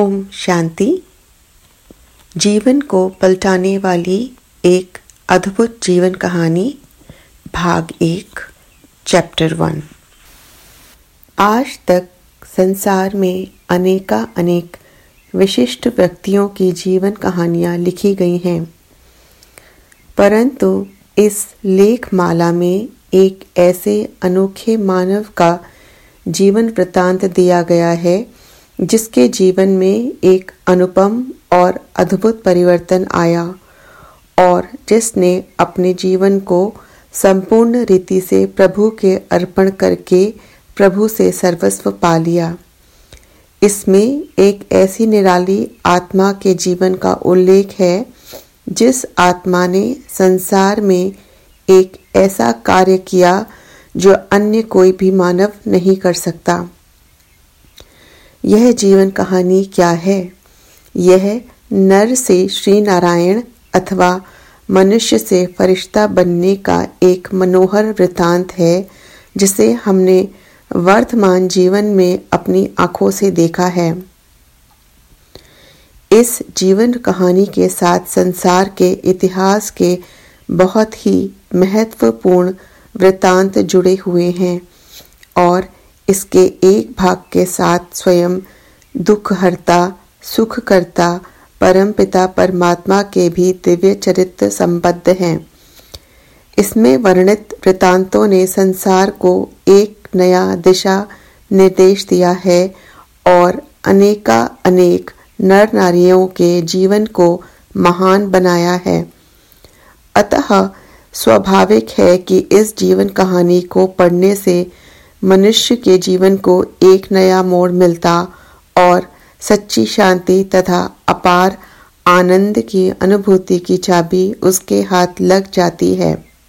ओम शांति। जीवन को पलटाने वाली एक अद्भुत जीवन कहानी, भाग 1, चैप्टर 1। आज तक संसार में अनेक विशिष्ट व्यक्तियों की जीवन कहानियां लिखी गई हैं, परंतु इस लेखमाला में एक ऐसे अनोखे मानव का जीवन वृत्तांत दिया गया है जिसके जीवन में एक अनुपम और अद्भुत परिवर्तन आया और जिसने अपने जीवन को संपूर्ण रीति से प्रभु के अर्पण करके प्रभु से सर्वस्व पा लिया। इसमें एक ऐसी निराली आत्मा के जीवन का उल्लेख है जिस आत्मा ने संसार में एक ऐसा कार्य किया जो अन्य कोई भी मानव नहीं कर सकता। यह जीवन कहानी क्या है? यह नर से श्री नारायण अथवा मनुष्य से फरिश्ता बनने का एक मनोहर वृत्तांत है जिसे हमने वर्तमान जीवन में अपनी आंखों से देखा है। इस जीवन कहानी के साथ संसार के इतिहास के बहुत ही महत्वपूर्ण वृत्तांत जुड़े हुए हैं और इसके एक भाग के साथ स्वयं दुखहर्ता सुखकर्ता परमपिता परमात्मा के भी दिव्य चरित्र संबद्ध हैं। इसमें वर्णित वृत्तांतों ने संसार को एक नया दिशा निर्देश दिया है और अनेक नर नारियों के जीवन को महान बनाया है। अतः स्वाभाविक है कि इस जीवन कहानी को पढ़ने से मनुष्य के जीवन को एक नया मोड़ मिलता और सच्ची शांति तथा अपार आनंद की अनुभूति की चाबी उसके हाथ लग जाती है।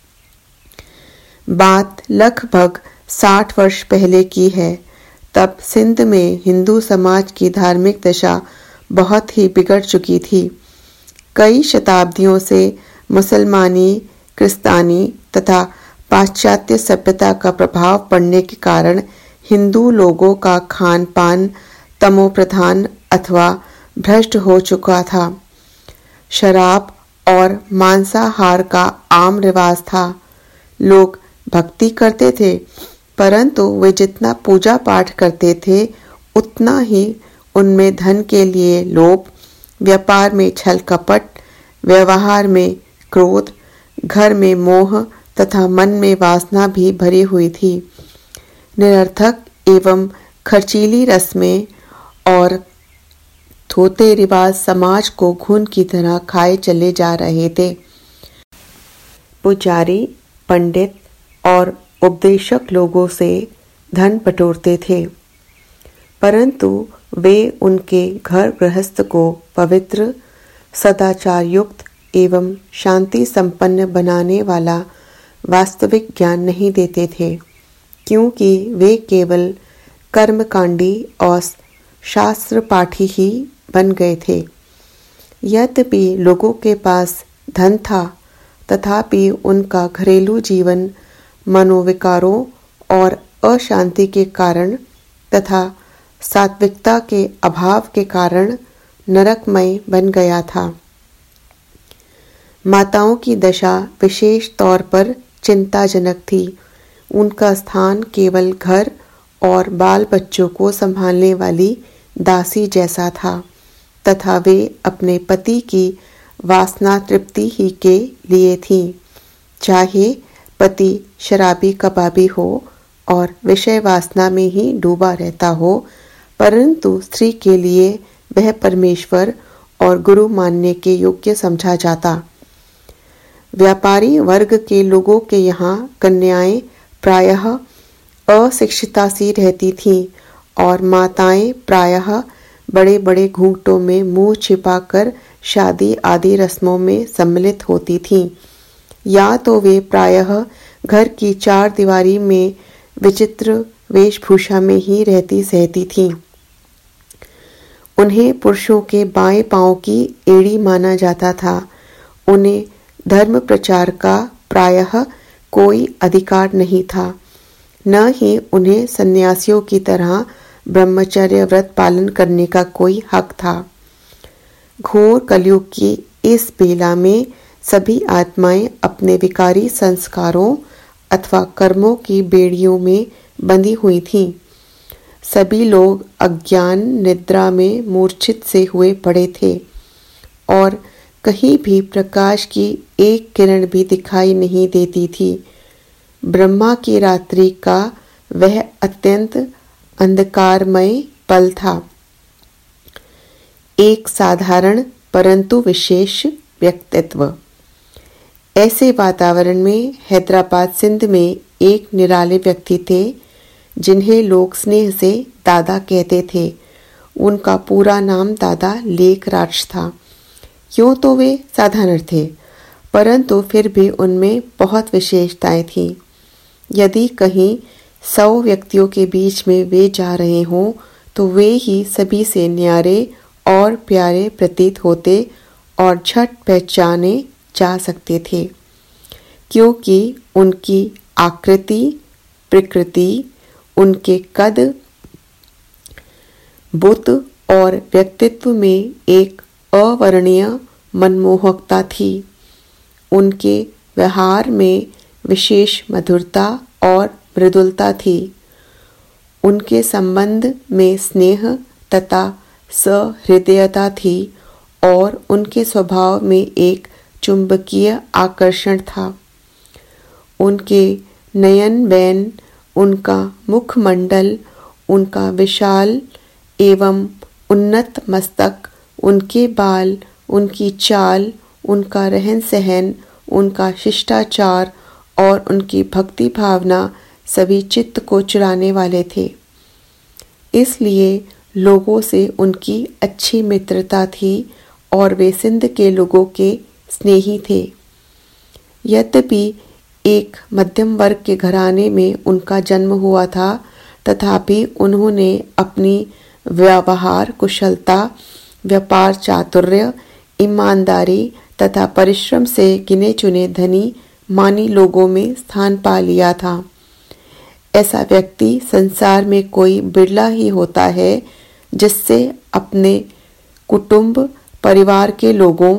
बात लगभग 60 वर्ष पहले की है। तब सिंध में हिंदू समाज की धार्मिक दशा बहुत ही बिगड़ चुकी थी। कई शताब्दियों से मुसलमानी, क्रिस्तानी तथा पाश्चात्य सभ्यता का प्रभाव पड़ने के कारण हिंदू लोगों का खान पान तमोप्रधान अथवा भ्रष्ट हो चुका था। शराब और मांसाहार का आम रिवाज था। लोग भक्ति करते थे, परंतु वे जितना पूजा पाठ करते थे उतना ही उनमें धन के लिए लोभ, व्यापार में छल कपट, व्यवहार में क्रोध, घर में मोह तथा मन में वासना भी भरी हुई थी। निरर्थक एवं खर्चीली रस्में और थोते रिवाज समाज को घुन की तरह खाए चले जा रहे थे। पुजारी, पंडित और उपदेशक लोगों से धन बटोरते थे, परंतु वे उनके घर गृहस्थ को पवित्र, सदाचार युक्त एवं शांति संपन्न बनाने वाला वास्तविक ज्ञान नहीं देते थे, क्योंकि वे केवल कर्मकांडी और शास्त्र पाठी ही बन गए थे। यद्यपि लोगों के पास धन था, तथापि उनका घरेलू जीवन मनोविकारों और अशांति के कारण तथा सात्विकता के अभाव के कारण नरकमय बन गया था। माताओं की दशा विशेष तौर पर चिंताजनक थी। उनका स्थान केवल घर और बाल बच्चों को संभालने वाली दासी जैसा था तथा वे अपने पति की वासना तृप्ति ही के लिए थीं। चाहे पति शराबी कबाबी हो और विषय वासना में ही डूबा रहता हो, परंतु स्त्री के लिए वह परमेश्वर और गुरु मानने के योग्य समझा जाता। व्यापारी वर्ग के लोगों के यहाँ कन्याएं प्रायः अशिक्षिता सी रहती थीं और माताएं प्रायः बड़े बड़े घूंघटों में मुंह छिपाकर शादी आदि रस्मों में सम्मिलित होती थीं, या तो वे प्रायः घर की 4 दीवारी में विचित्र वेशभूषा में ही रहती सहती थीं। उन्हें पुरुषों के बाएं पांव की एड़ी माना जाता था। उन्हें धर्म प्रचार का प्रायः कोई अधिकार नहीं था, न ही उन्हें सन्यासियों की तरह ब्रह्मचर्य व्रत पालन करने का कोई हक था। घोर कलयुग की इस बेला में सभी आत्माएं अपने विकारी संस्कारों अथवा कर्मों की बेड़ियों में बंधी हुई थीं। सभी लोग अज्ञान निद्रा में मूर्छित से हुए पड़े थे और कहीं भी प्रकाश की एक किरण भी दिखाई नहीं देती थी। ब्रह्मा की रात्रि का वह अत्यंत अंधकारमय पल था। एक साधारण परंतु विशेष व्यक्तित्व। ऐसे वातावरण में हैदराबाद सिंध में एक निराले व्यक्ति थे जिन्हें लोग स्नेह से दादा कहते थे। उनका पूरा नाम दादा लेखराज था। यूं तो वे साधारण थे, परंतु फिर भी उनमें बहुत विशेषताएं थीं। यदि कहीं 100 व्यक्तियों के बीच में वे जा रहे हों तो वे ही सभी से न्यारे और प्यारे प्रतीत होते और झट पहचाने जा सकते थे, क्योंकि उनकी आकृति, प्रकृति, उनके कद, बुत और व्यक्तित्व में एक अवर्णनीय मनमोहकता थी। उनके व्यवहार में विशेष मधुरता और मृदुलता थी। उनके संबंध में स्नेह तथा सहृदयता थी और उनके स्वभाव में एक चुंबकीय आकर्षण था। उनके नयन वैन, उनका मुखमंडल, उनका विशाल एवं उन्नत मस्तक, उनके बाल, उनकी चाल, उनका रहन सहन, उनका शिष्टाचार और उनकी भक्ति भावना सभी चित्त को चुराने वाले थे। इसलिए लोगों से उनकी अच्छी मित्रता थी और वे सिंध के लोगों के स्नेही थे। यद्यपि एक मध्यम वर्ग के घराने में उनका जन्म हुआ था, तथापि उन्होंने अपनी व्यवहार कुशलता, व्यापार चातुर्य, ईमानदारी तथा परिश्रम से गिने चुने धनी मानी लोगों में स्थान पा लिया था। ऐसा व्यक्ति संसार में कोई बिरला ही होता है जिससे अपने कुटुंब परिवार के लोगों,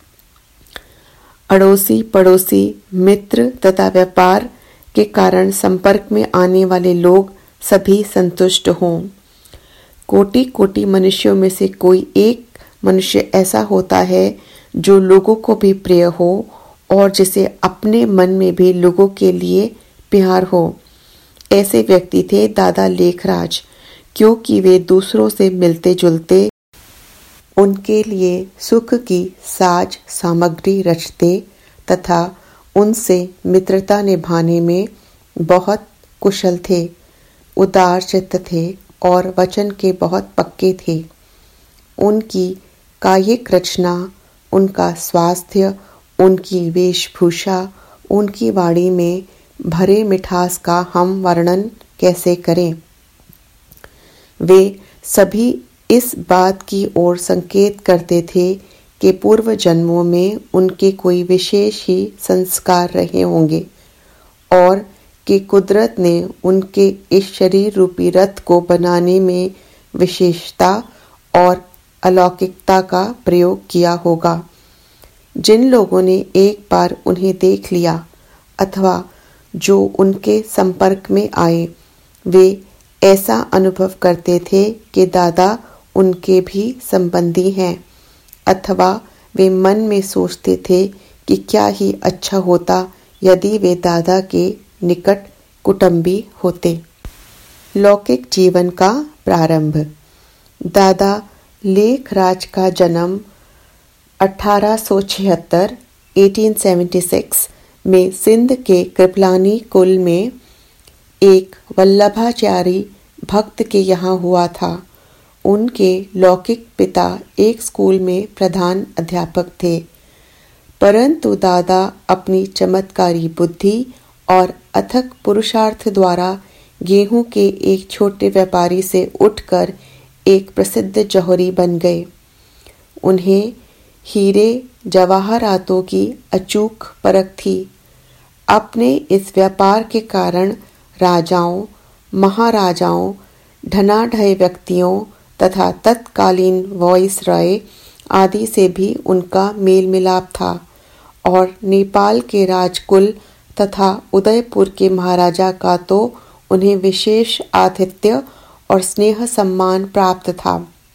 अड़ोसी पड़ोसी, मित्र तथा व्यापार के कारण संपर्क में आने वाले लोग सभी संतुष्ट हों। कोटि कोटि मनुष्यों में से कोई एक मनुष्य ऐसा होता है जो लोगों को भी प्रिय हो और जिसे अपने मन में भी लोगों के लिए प्यार हो। ऐसे व्यक्ति थे दादा लेखराज, क्योंकि वे दूसरों से मिलते जुलते, उनके लिए सुख की साज सामग्री रचते तथा उनसे मित्रता निभाने में बहुत कुशल थे, उदार चित्त थे और वचन के बहुत पक्के थे। उनकी कायिक रचना, उनका स्वास्थ्य, उनकी वेशभूषा, उनकी वाणी में भरे मिठास का हम वर्णन कैसे करें। वे सभी इस बात की ओर संकेत करते थे कि पूर्व जन्मों में उनके कोई विशेष ही संस्कार रहे होंगे और कि कुदरत ने उनके इस शरीर रूपी रथ को बनाने में विशेषता और अलौकिकता का प्रयोग किया होगा। जिन लोगों ने एक बार उन्हें देख लिया अथवा जो उनके संपर्क में आए, वे ऐसा अनुभव करते थे कि दादा उनके भी संबंधी हैं, अथवा वे मन में सोचते थे कि क्या ही अच्छा होता यदि वे दादा के निकट कुटुंबी होते। लौकिक जीवन का प्रारंभ। दादा लेखराज का जन्म 1876 1876 में सिंध के कृपलानी कुल में एक वल्लभाचारी भक्त के यहाँ हुआ था। उनके लौकिक पिता एक स्कूल में प्रधान अध्यापक थे, परंतु दादा अपनी चमत्कारी बुद्धि और अथक पुरुषार्थ द्वारा गेहूं के एक छोटे व्यापारी से उठकर एक प्रसिद्ध जौहरी बन गए। उन्हें हीरे जवाहरातों की अचूक परख थी। अपने इस व्यापार के कारण राजाओं, महाराजाओं, धनाढ्य व्यक्तियों तथा तत्कालीन वाइसरॉय आदि से भी उनका मेल मिलाप था और नेपाल के राजकुल तथा उदयपुर के महाराजा का तो उन्हें विशेष आतिथ्य और स्नेह सम्मान प्राप्त था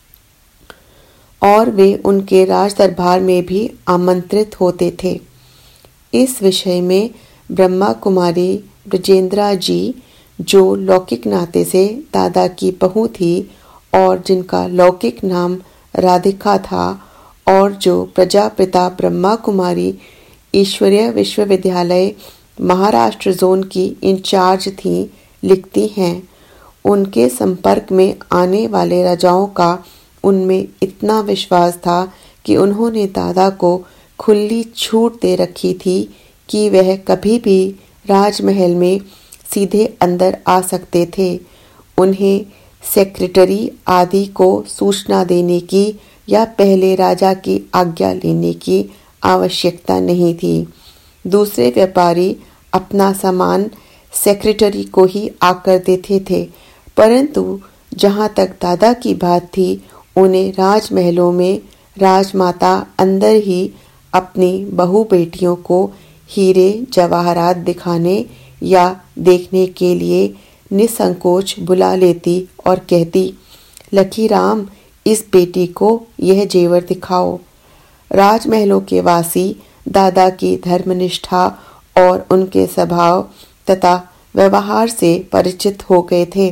और वे उनके राज दरबार में भी आमंत्रित होते थे। इस विषय में ब्रह्मा कुमारी ब्रजेंद्रा जी, जो लौकिक नाते से दादा की बहू थी और जिनका लौकिक नाम राधिका था और जो प्रजापिता ब्रह्मा कुमारी ईश्वरीय विश्वविद्यालय महाराष्ट्र जोन की इंचार्ज थीं, लिखती हैं, उनके संपर्क में आने वाले राजाओं का उनमें इतना विश्वास था कि उन्होंने दादा को खुली छूट दे रखी थी कि वह कभी भी राजमहल में सीधे अंदर आ सकते थे। उन्हें सेक्रेटरी आदि को सूचना देने की या पहले राजा की आज्ञा लेने की आवश्यकता नहीं थी। दूसरे व्यापारी अपना सामान सेक्रेटरी को ही आकर देते थे, परंतु जहाँ तक दादा की बात थी, उन्हें राजमहलों में राजमाता अंदर ही अपनी बहू बेटियों को हीरे जवाहरात दिखाने या देखने के लिए निसंकोच बुला लेती और कहती, लखीराम, इस बेटी को यह जेवर दिखाओ। राजमहलों के वासी दादा की धर्मनिष्ठा और उनके स्वभाव तथा व्यवहार से परिचित हो गए थे।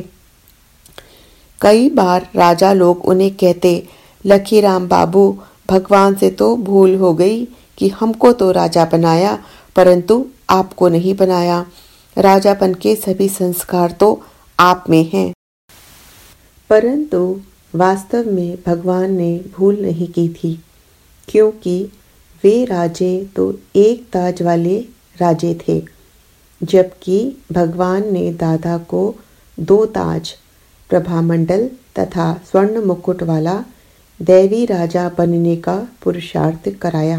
कई बार राजा लोग उन्हें कहते, लखीराम बाबू, भगवान से तो भूल हो गई कि हमको तो राजा बनाया परंतु आपको नहीं बनाया। राजापन के सभी संस्कार तो आप में हैं। परंतु वास्तव में भगवान ने भूल नहीं की थी, क्योंकि वे राजे तो एक ताज वाले राजे थे, जबकि भगवान ने दादा को 2 ताज, प्रभामंडल तथा स्वर्ण मुकुट वाला दैवी राजा बनने का पुरुषार्थ कराया।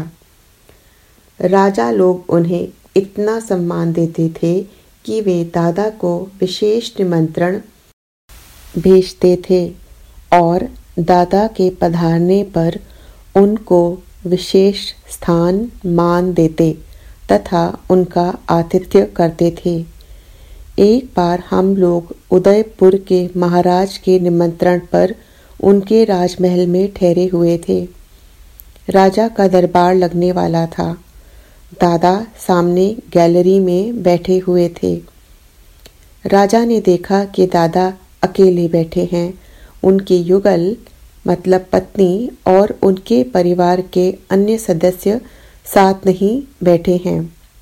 राजा लोग उन्हें इतना सम्मान देते थे कि वे दादा को विशेष निमंत्रण भेजते थे और दादा के पधारने पर उनको विशेष स्थान मान देते तथा उनका आतिथ्य करते थे। एक बार हम लोग उदयपुर के महाराज के निमंत्रण पर उनके राजमहल में ठहरे हुए थे। राजा का दरबार लगने वाला था। दादा सामने गैलरी में बैठे हुए थे। राजा ने देखा कि दादा अकेले बैठे हैं। उनकी युगल मतलब पत्नी और उनके परिवार के अन्य सदस्य साथ नहीं बैठे हैं।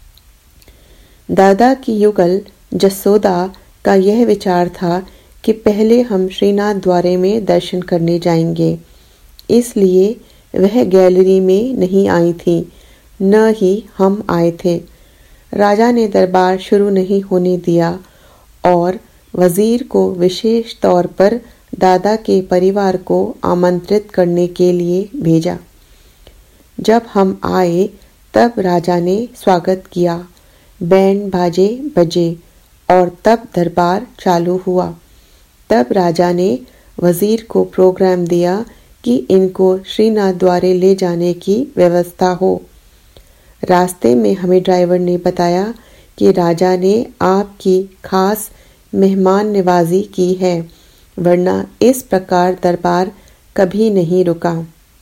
दादा की युगल जसोदा का यह विचार था कि पहले हम श्रीनाथ द्वारे में दर्शन करने जाएंगे, इसलिए वह गैलरी में नहीं आई थी, न ही हम आए थे। राजा ने दरबार शुरू नहीं होने दिया और वजीर को विशेष तौर पर दादा के परिवार को आमंत्रित करने के लिए भेजा। जब हम आए तब राजा ने स्वागत किया, बैंड बाजे बजे और तब दरबार चालू हुआ। तब राजा ने वजीर को प्रोग्राम दिया कि इनको श्रीनाथ द्वारे ले जाने की व्यवस्था हो। रास्ते में हमें ड्राइवर ने बताया कि राजा ने आपकी खास मेहमान नवाजी की है, वरना इस प्रकार दरबार कभी नहीं रुका।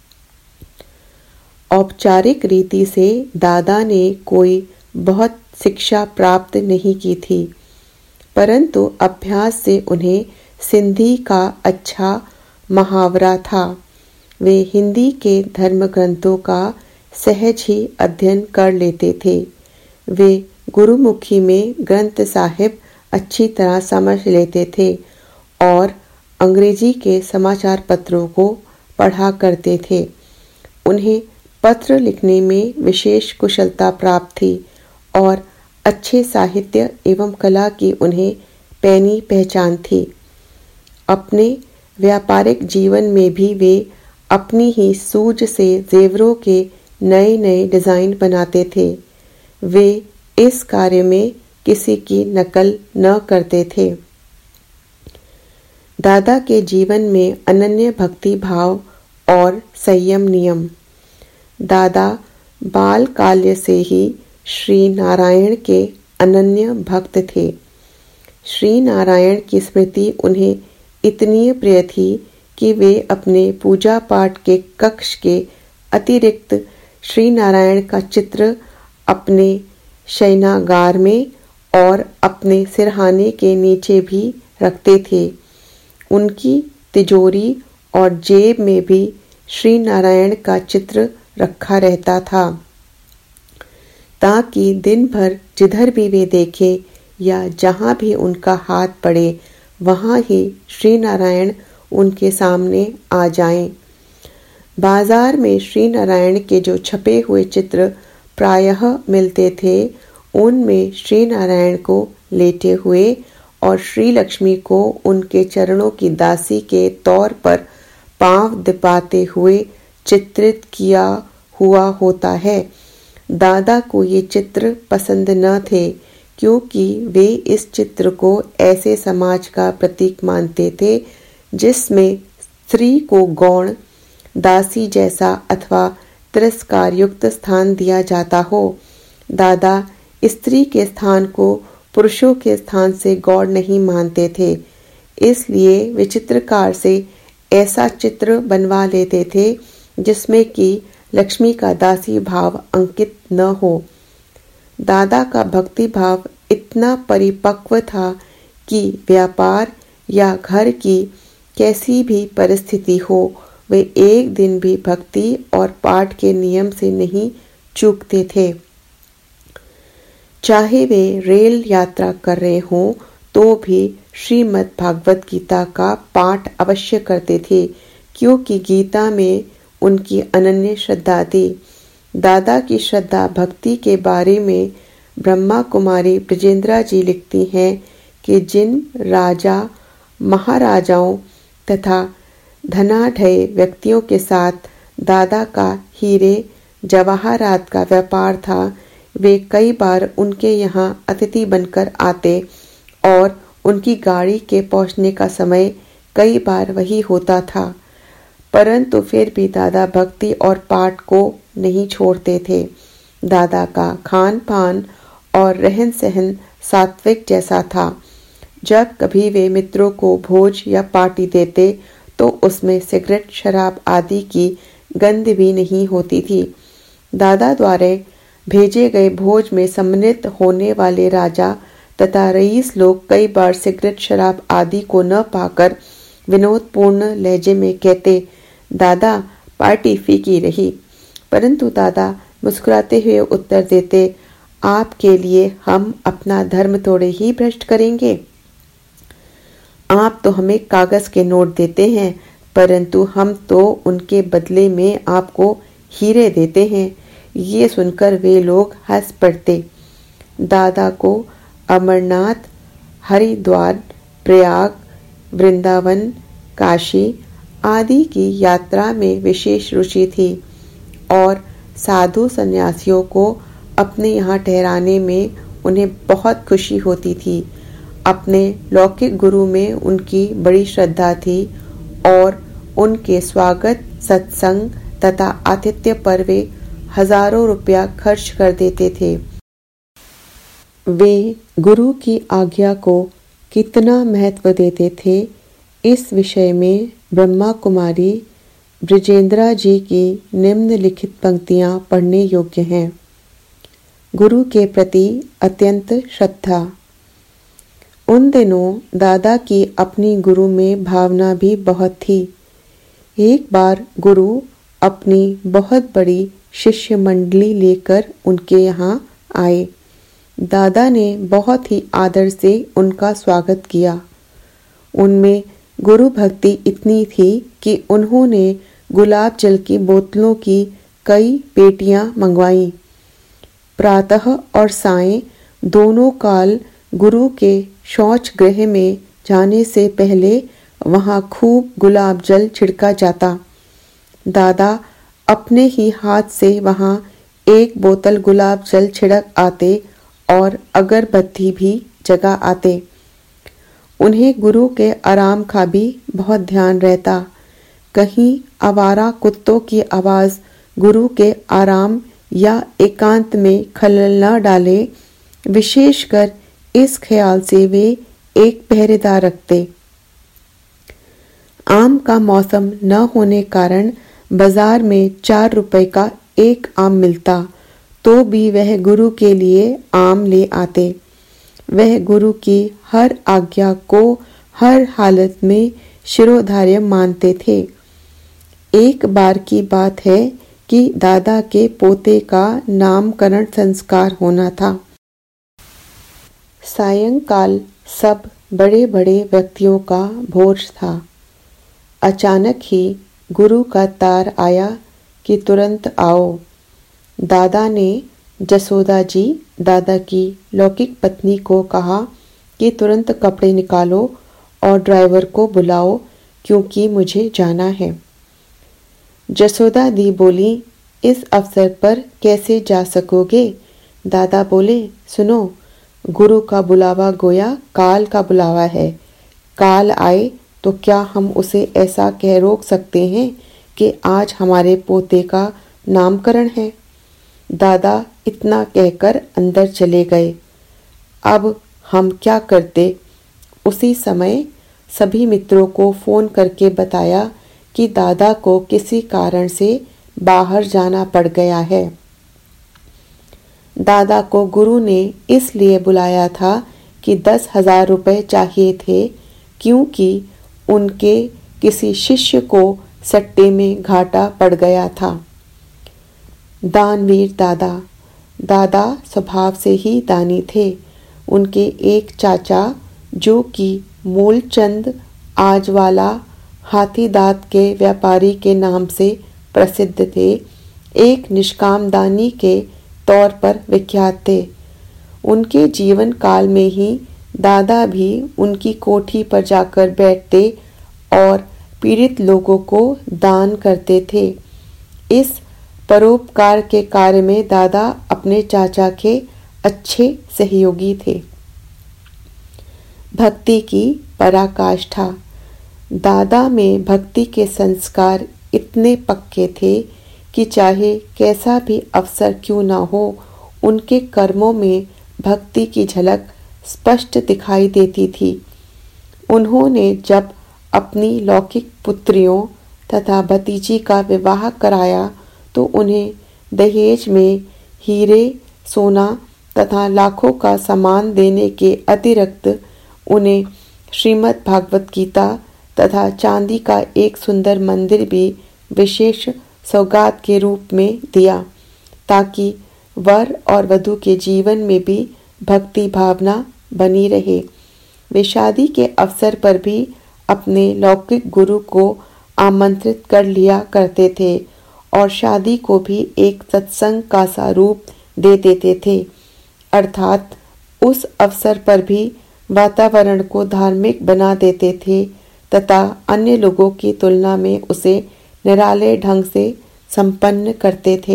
औपचारिक रीति से दादा ने कोई बहुत शिक्षा प्राप्त नहीं की थी, परंतु अभ्यास से उन्हें सिंधी का अच्छा मुहावरा था। वे हिंदी के धर्म ग्रंथों का सहज ही अध्ययन कर लेते थे। वे गुरुमुखी में ग्रंथ साहिब अच्छी तरह समझ लेते थे और अंग्रेजी के समाचार पत्रों को पढ़ा करते थे। उन्हें पत्र लिखने में विशेष कुशलता प्राप्त थी और अच्छे साहित्य एवं कला की उन्हें पैनी पहचान थी। अपने व्यापारिक जीवन में भी वे अपनी ही सूझ से जेवरों के नए नए डिजाइन बनाते थे। वे इस कार्य में किसी की नकल न करते थे। दादा के जीवन में अनन्य भक्ति भाव और संयम नियम। दादा बाल काल्य से ही श्री नारायण के अनन्य भक्त थे। श्री नारायण की स्मृति उन्हें इतनी प्रिय थी कि वे अपने पूजा पाठ के कक्ष के अतिरिक्त श्री नारायण का चित्र अपने शयनागार में और अपने सिरहाने के नीचे भी रखते थे। उनकी तिजोरी और जेब में भी श्री नारायण का चित्र रखा रहता था, ताकि दिन भर जिधर भी वे देखें या जहाँ भी उनका हाथ पड़े वहाँ ही श्री नारायण उनके सामने आ जाएं। बाजार में श्री नारायण के जो छपे हुए चित्र प्रायः मिलते थे, उनमें श्री नारायण को लेटे हुए और श्री लक्ष्मी को उनके चरणों की दासी के तौर पर पांव दबाते हुए चित्रित किया हुआ होता है। दादा को ये चित्र पसंद न थे, क्योंकि वे इस चित्र को ऐसे समाज का प्रतीक मानते थे जिसमें स्त्री को गौण दासी जैसा अथवा तिरस्कार युक्त स्थान दिया जाता हो। दादा स्त्री के स्थान को पुरुषों के स्थान से गौण नहीं मानते थे, इसलिए वे चित्रकार से ऐसा चित्र बनवा लेते थे जिसमें कि लक्ष्मी का दासी भाव अंकित न हो। दादा का भक्ति भाव इतना परिपक्व था कि व्यापार या घर की कैसी भी परिस्थिति हो, वे एक दिन भी भक्ति और पाठ के नियम से नहीं चूकते थे। चाहे वे रेल यात्रा कर रहे हों तो भी श्रीमद् भागवत गीता का पाठ अवश्य करते थे, क्योंकि गीता में उनकी अनन्य श्रद्धा थी। दादा की श्रद्धा भक्ति के बारे में ब्रह्मा कुमारी ब्रजेंद्रा जी लिखती हैं कि जिन राजा महाराजाओं तथा धनाढ्य व्यक्तियों के साथ दादा का हीरे जवाहरात का व्यापार था, वे कई बार उनके यहाँ अतिथि बनकर आते और उनकी गाड़ी के पहुँचने का समय कई बार वही होता था, परंतु फिर भी दादा भक्ति और पाठ को नहीं छोड़ते थे। दादा का खान पान और रहन सहन सात्विक जैसा था। जब कभी वे मित्रों को भोज या पार्टी देते तो उसमें सिगरेट शराब आदि की गंध भी नहीं होती थी। दादा द्वारा भेजे गए भोज में सम्मिलित होने वाले राजा तथा रईस लोग कई बार सिगरेट शराब आदि को न पाकर विनोदपूर्ण लहजे में कहते, दादा पार्टी फीकी रही, परंतु दादा मुस्कुराते हुए उत्तर देते, आपके लिए हम अपना धर्म थोड़े ही भ्रष्ट करेंगे। आप तो हमें कागज के नोट देते हैं, परंतु हम तो उनके बदले में आपको हीरे देते हैं। ये सुनकर वे लोग हंस पड़ते। दादा को अमरनाथ, हरिद्वार, प्रयाग, वृंदावन, काशी आदि की यात्रा में विशेष रुचि थी और साधु सन्यासियों को अपने यहाँ ठहराने में उन्हें बहुत खुशी होती थी। अपने लौकिक गुरु में उनकी बड़ी श्रद्धा थी और उनके स्वागत, सत्संग तथा आतिथ्य पर वे हजारों रुपया खर्च कर देते थे। वे गुरु की आज्ञा को कितना महत्व देते थे, इस विषय में ब्रह्मा कुमारी ब्रजेंद्रा जी की निम्नलिखित पंक्तियां पढ़ने योग्य हैं। गुरु के प्रति अत्यंत श्रद्धा। उन दिनों दादा की अपनी गुरु में भावना भी बहुत थी। एक बार गुरु अपनी बहुत बड़ी शिष्य मंडली लेकर उनके यहाँ आए। दादा ने बहुत ही आदर से उनका स्वागत किया। उनमें गुरु भक्ति इतनी थी कि उन्होंने गुलाब जल की बोतलों की कई पेटियां मंगवाईं। प्रातः और सायं दोनों काल गुरु के शौच गृह में जाने से पहले वहां खूब गुलाब जल छिड़का जाता। दादा अपने ही हाथ से वहां एक बोतल गुलाब जल छिड़क आते और अगरबत्ती भी जगा आते। उन्हें गुरु के आराम का भी बहुत ध्यान रहता। कहीं आवारा कुत्तों की आवाज गुरु के आराम या एकांत में खलल न डाले, विशेषकर इस ख्याल से वे एक पहरेदार रखते। आम का मौसम न होने कारण बाजार में 4 रुपए का एक आम मिलता, तो भी वह गुरु के लिए आम ले आते। वह गुरु की हर आज्ञा को हर हालत में शिरोधार्य मानते थे। एक बार की बात है कि दादा के पोते का नामकरण संस्कार होना था। सायंकाल सब बड़े बड़े व्यक्तियों का भोज था। अचानक ही गुरु का तार आया कि तुरंत आओ। दादा ने जसोदा जी, दादा की लौकिक पत्नी को कहा कि तुरंत कपड़े निकालो और ड्राइवर को बुलाओ क्योंकि मुझे जाना है। जसोदा दी बोली, इस अवसर पर कैसे जा सकोगे? दादा बोले, सुनो, गुरु का बुलावा गोया काल का बुलावा है। काल आए तो क्या हम उसे ऐसा कह रोक सकते हैं कि आज हमारे पोते का नामकरण है? दादा इतना कहकर अंदर चले गए। अब हम क्या करते? उसी समय सभी मित्रों को फोन करके बताया कि दादा को किसी कारण से बाहर जाना पड़ गया है। दादा को गुरु ने इसलिए बुलाया था कि 10,000 रुपए चाहिए थे, क्योंकि उनके किसी शिष्य को सट्टे में घाटा पड़ गया था। दानवीर दादा। दादा स्वभाव से ही दानी थे। उनके एक चाचा जो कि मूलचंद आजवाला हाथीदांत के व्यापारी के नाम से प्रसिद्ध थे, एक निष्काम दानी के तौर पर विख्यात थे। उनके जीवन काल में ही दादा भी उनकी कोठी पर जाकर बैठते और पीड़ित लोगों को दान करते थे। इस परोपकार के कार्य में दादा अपने चाचा के अच्छे सहयोगी थे। भक्ति की पराकाष्ठा। दादा में भक्ति के संस्कार इतने पक्के थे कि चाहे कैसा भी अवसर क्यों न हो, उनके कर्मों में भक्ति की झलक स्पष्ट दिखाई देती थी। उन्होंने जब अपनी लौकिक पुत्रियों तथा भतीजी का विवाह कराया तो उन्हें दहेज में हीरे, सोना तथा लाखों का सामान देने के अतिरिक्त उन्हें श्रीमद् भागवत गीता तथा चांदी का एक सुंदर मंदिर भी विशेष सौगात के रूप में दिया, ताकि वर और वधू के जीवन में भी भक्ति भावना बनी रहे। वे शादी के अवसर पर भी अपने लौकिक गुरु को आमंत्रित कर लिया करते थे और शादी को भी एक सत्संग का सा रूप दे देते थे, अर्थात उस अवसर पर भी वातावरण को धार्मिक बना देते थे तथा अन्य लोगों की तुलना में उसे निराले ढंग से संपन्न करते थे।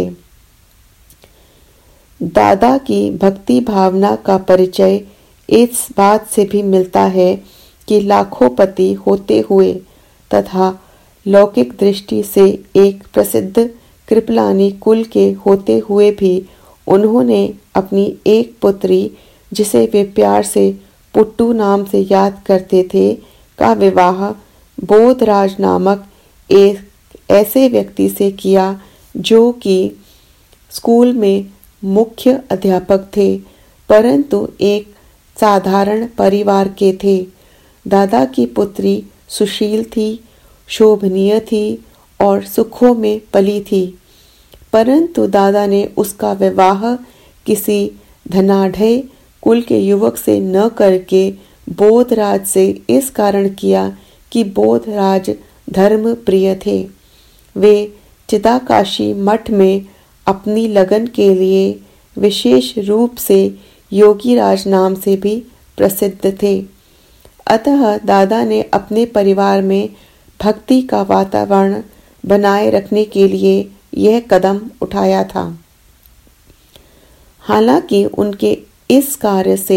दादा की भक्ति भावना का परिचय इस बात से भी मिलता है कि लाखोंपति होते हुए तथा लौकिक दृष्टि से एक प्रसिद्ध कृपलानी कुल के होते हुए भी उन्होंने अपनी एक पुत्री, जिसे वे प्यार से पुट्टू नाम से याद करते थे, का विवाह बोधराज नामक एक ऐसे व्यक्ति से किया जो कि स्कूल में मुख्य अध्यापक थे, परंतु एक साधारण परिवार के थे। दादा की पुत्री सुशील थी, शोभनीय थी और सुखों में पली थी, परंतु दादा ने उसका विवाह किसी धनाढ़ कुल के युवक से न करके बोधराज से इस कारण किया कि बोधराज धर्म प्रिय थे। वे चिदाकाशी मठ में अपनी लगन के लिए विशेष रूप से योगीराज नाम से भी प्रसिद्ध थे। अतः दादा ने अपने परिवार में भक्ति का वातावरण बनाए रखने के लिए यह कदम उठाया था। हालांकि उनके इस कार्य से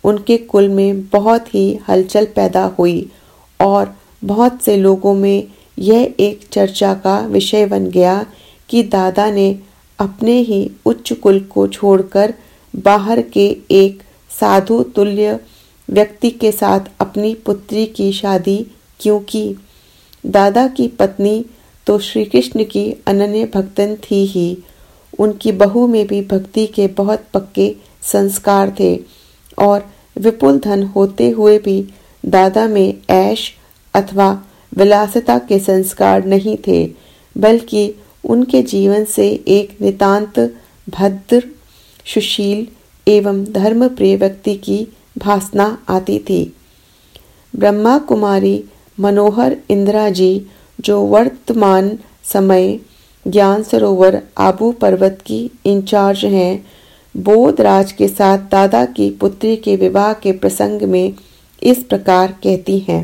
उनके कुल में बहुत ही हलचल पैदा हुई और बहुत से लोगों में यह एक चर्चा का विषय बन गया कि दादा ने अपने ही उच्च कुल को छोड़कर बाहर के एक साधु तुल्य व्यक्ति के साथ अपनी पुत्री की शादी क्यों की। दादा की पत्नी तो श्री कृष्ण की अनन्य भक्तन थी ही। उनकी बहू में भी भक्ति के बहुत पक्के संस्कार थे और विपुल धन होते हुए भी दादा में ऐश अथवा विलासिता के संस्कार नहीं थे, बल्कि उनके जीवन से एक नितांत भद्र, सुशील एवं धर्मप्रिय व्यक्ति की भासना आती थी। ब्रह्मा कुमारी मनोहर इंदिरा जी, जो वर्तमान समय ज्ञान सरोवर आबू पर्वत की इंचार्ज हैं, बोध राज के साथ दादा की पुत्री के विवाह के प्रसंग में इस प्रकार कहती हैं।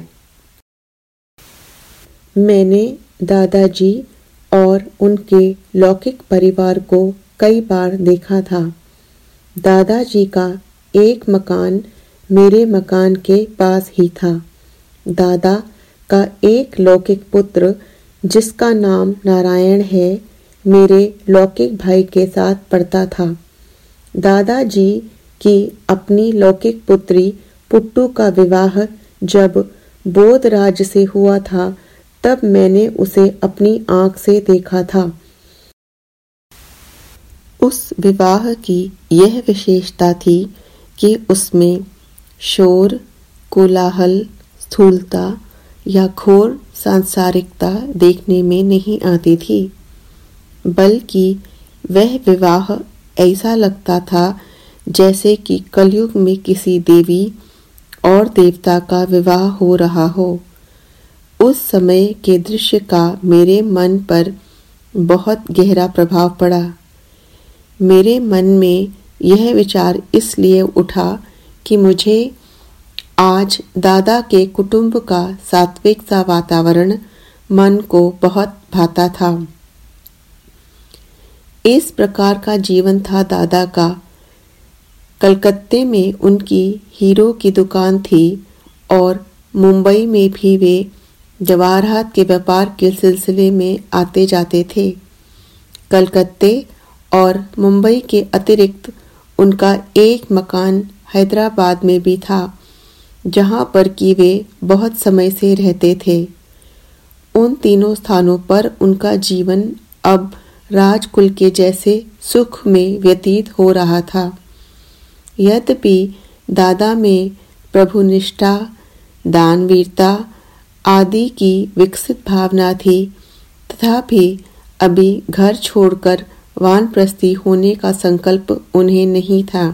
मैंने दादाजी और उनके लौकिक परिवार को कई बार देखा था। दादाजी का एक मकान मेरे मकान के पास ही था। दादा का एक लौकिक पुत्र, जिसका नाम नारायण है, मेरे लौकिक भाई के साथ पढ़ता था। दादाजी की अपनी लौकिक पुत्री पुट्टू का विवाह जब बोध राज्य से हुआ था, तब मैंने उसे अपनी आंख से देखा था। उस विवाह की यह विशेषता थी कि उसमें शोर, कोलाहल, स्थूलता या घोर सांसारिकता देखने में नहीं आती थी, बल्कि वह विवाह ऐसा लगता था जैसे कि कलयुग में किसी देवी और देवता का विवाह हो रहा हो। उस समय के दृश्य का मेरे मन पर बहुत गहरा प्रभाव पड़ा। मेरे मन में यह विचार इसलिए उठा कि मुझे आज दादा के कुटुंब का सात्विक सा वातावरण मन को बहुत भाता था। इस प्रकार का जीवन था दादा का। कलकत्ते में उनकी हीरो की दुकान थी और मुंबई में भी वे जवाहरात के व्यापार के सिलसिले में आते जाते थे। कलकत्ते और मुंबई के अतिरिक्त उनका एक मकान हैदराबाद में भी था, जहां पर कि वे बहुत समय से रहते थे। उन तीनों स्थानों पर उनका जीवन अब राजकुल के जैसे सुख में व्यतीत हो रहा था। यद्यपि दादा में प्रभुनिष्ठा, दानवीरता आदि की विकसित भावना थी, तथापि अभी घर छोड़कर वानप्रस्थी होने का संकल्प उन्हें नहीं था।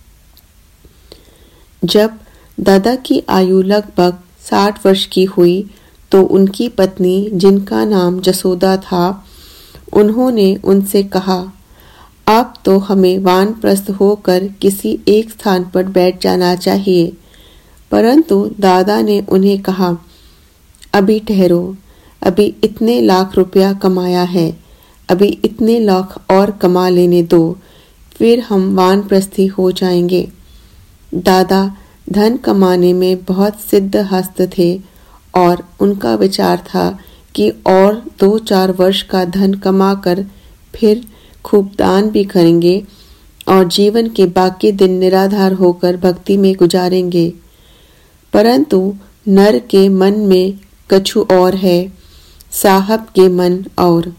जब दादा की आयु लगभग 60 वर्ष की हुई तो उनकी पत्नी, जिनका नाम जसोदा था, उन्होंने उनसे कहा, अब तो हमें वानप्रस्थ होकर किसी एक स्थान पर बैठ जाना चाहिए। परंतु दादा ने उन्हें कहा, अभी ठहरो, अभी इतने लाख रुपया कमाया है, अभी इतने लाख और कमा लेने दो, फिर हम वानप्रस्थी हो जाएंगे। दादा धन कमाने में बहुत सिद्ध हस्त थे और उनका विचार था कि और 2-4 वर्ष का धन कमाकर फिर खूब दान भी करेंगे और जीवन के बाकी दिन निराधार होकर भक्ति में गुजारेंगे। परंतु नर के मन में कछु और है, साहब के मन और।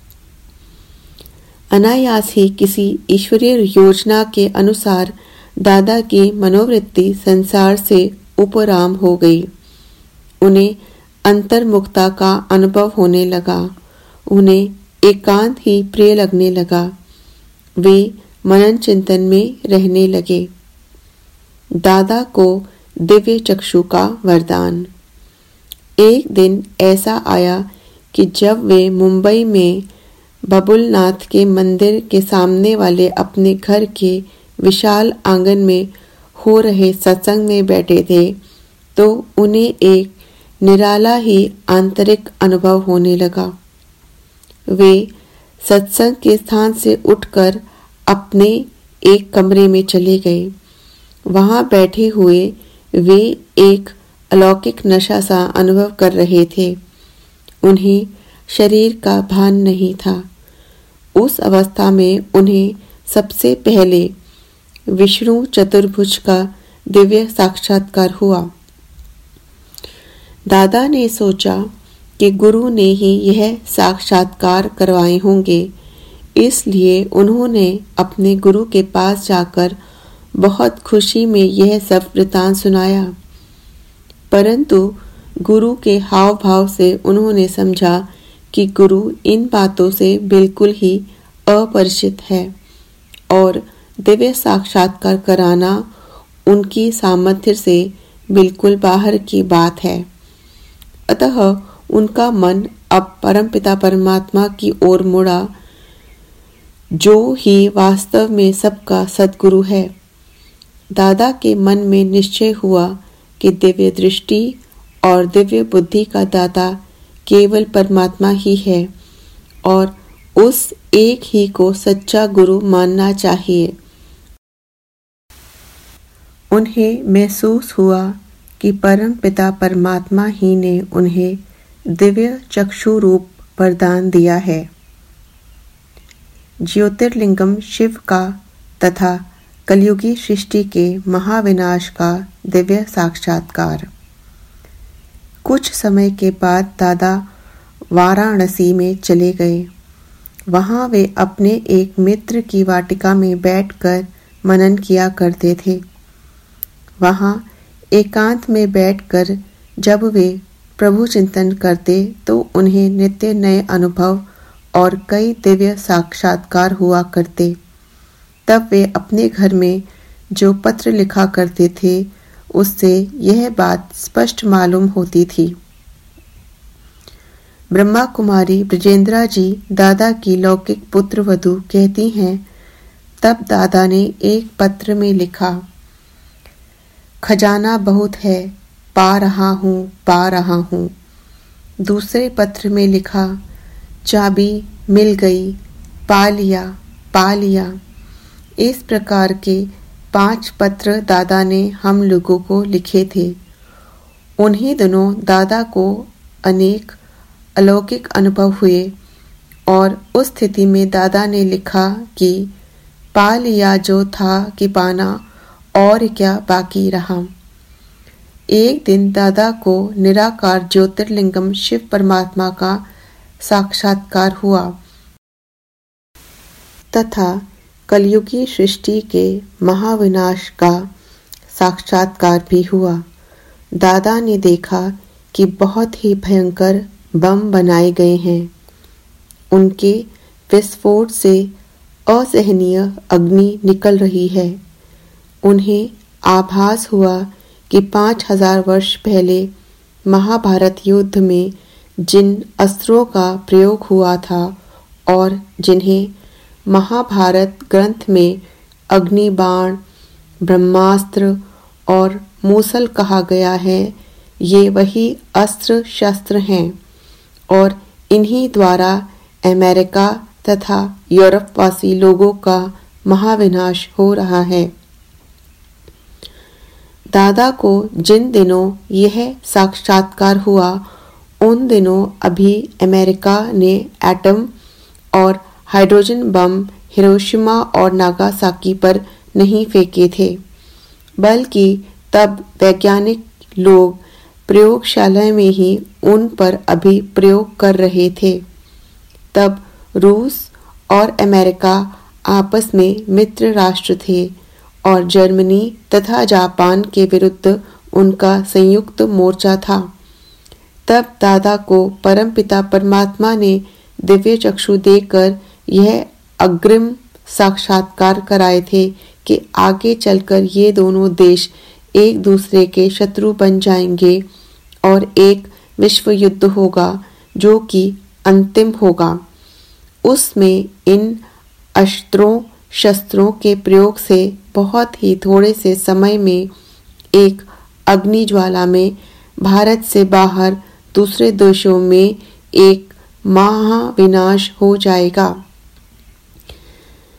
अनायास ही किसी ईश्वरीय योजना के अनुसार दादा की मनोवृत्ति संसार से उपराम हो गई। उन्हें अंतर्मुखता का अनुभव होने लगा। उन्हें एकांत ही प्रिय लगने लगा। वे मनन चिंतन में रहने लगे। दादा को दिव्य चक्षु का वरदान। एक दिन ऐसा आया कि जब वे मुंबई में बबुलनाथ के मंदिर के सामने वाले अपने घर के विशाल आंगन में हो रहे सत्संग में बैठे थे, तो उन्हें एक निराला ही आंतरिक अनुभव होने लगा। वे सत्संग के स्थान से उठकर अपने एक कमरे में चले गए। वहां बैठे हुए वे एक अलौकिक नशा सा अनुभव कर रहे थे। उन्हें शरीर का भान नहीं था। उस अवस्था में उन्हें सबसे पहले विष्णु चतुर्भुज का दिव्य साक्षात्कार हुआ। दादा ने सोचा कि गुरु ने ही यह साक्षात्कार करवाए होंगे, इसलिए उन्होंने अपने गुरु के पास जाकर बहुत खुशी में यह सब वृतांत सुनाया। परंतु गुरु के हाव भाव से उन्होंने समझा कि गुरु इन बातों से बिल्कुल ही अपरिचित है और दिव्य साक्षात्कार कराना उनकी सामर्थ्य से बिल्कुल बाहर की बात है। अतः उनका मन अब परमपिता परमात्मा की ओर मुड़ा, जो ही वास्तव में सबका सद्गुरु है। दादा के मन में निश्चय हुआ कि दिव्य दृष्टि और दिव्य बुद्धि का दाता केवल परमात्मा ही है और उस एक ही को सच्चा गुरु मानना चाहिए। उन्हें महसूस हुआ कि परम पिता परमात्मा ही ने उन्हें दिव्य चक्षु रूप वरदान दिया है। ज्योतिर्लिंगम शिव का तथा कलयुगी सृष्टि के महाविनाश का दिव्य साक्षात्कार। कुछ समय के बाद दादा वाराणसी में चले गए। वहां वे अपने एक मित्र की वाटिका में बैठकर मनन किया करते थे। वहां एकांत में बैठकर जब वे प्रभु चिंतन करते तो उन्हें नित्य नए अनुभव और कई दिव्य साक्षात्कार हुआ करते। तब वे अपने घर में जो पत्र लिखा करते थे उससे यह बात स्पष्ट मालूम होती थी। ब्रह्मा कुमारी ब्रजेंद्रा जी दादा की लौकिक पुत्र वधू कहती हैं, तब दादा ने एक पत्र में लिखा, खजाना बहुत है, पा रहा हूँ। दूसरे पत्र में लिखा, चाबी मिल गई, पा लिया। इस प्रकार के 5 पत्र दादा ने हम लोगों को लिखे थे। उन्हीं दिनों दादा को अनेक अलौकिक अनुभव हुए और उस स्थिति में दादा ने लिखा कि पा लिया जो था कि पाना, और क्या बाकी रहा। एक दिन दादा को निराकार ज्योतिर्लिंगम शिव परमात्मा का साक्षात्कार हुआ तथा कलयुगी सृष्टि के महाविनाश का साक्षात्कार भी हुआ। दादा ने देखा कि बहुत ही भयंकर बम बनाए गए हैं। उनके विस्फोट से असहनीय अग्नि निकल रही है। उन्हें आभास हुआ कि 5000 वर्ष पहले महाभारत युद्ध में जिन अस्त्रों का प्रयोग हुआ था और जिन्हें महाभारत ग्रंथ में अग्निबाण, ब्रह्मास्त्र और मूसल कहा गया है, ये वही अस्त्र शस्त्र हैं और इन्हीं द्वारा अमेरिका तथा यूरोपवासी लोगों का महाविनाश हो रहा है। दादा को जिन दिनों यह साक्षात्कार हुआ उन दिनों अभी अमेरिका ने एटम और हाइड्रोजन बम हिरोशिमा और नागासाकी पर नहीं फेंके थे, बल्कि तब वैज्ञानिक लोग प्रयोगशाला में ही उन पर अभी प्रयोग कर रहे थे। तब रूस और अमेरिका आपस में मित्र राष्ट्र थे और जर्मनी तथा जापान के विरुद्ध उनका संयुक्त मोर्चा था। तब दादा को परमपिता परमात्मा ने दिव्य चक्षु देकर यह अग्रिम साक्षात्कार कराए थे कि आगे चलकर ये दोनों देश एक दूसरे के शत्रु बन जाएंगे और एक विश्व युद्ध होगा जो कि अंतिम होगा। उसमें इन अस्त्रों शस्त्रों के प्रयोग से बहुत ही थोड़े से समय में एक अग्नि ज्वाला में भारत से बाहर दूसरे देशों में एक महाविनाश हो जाएगा।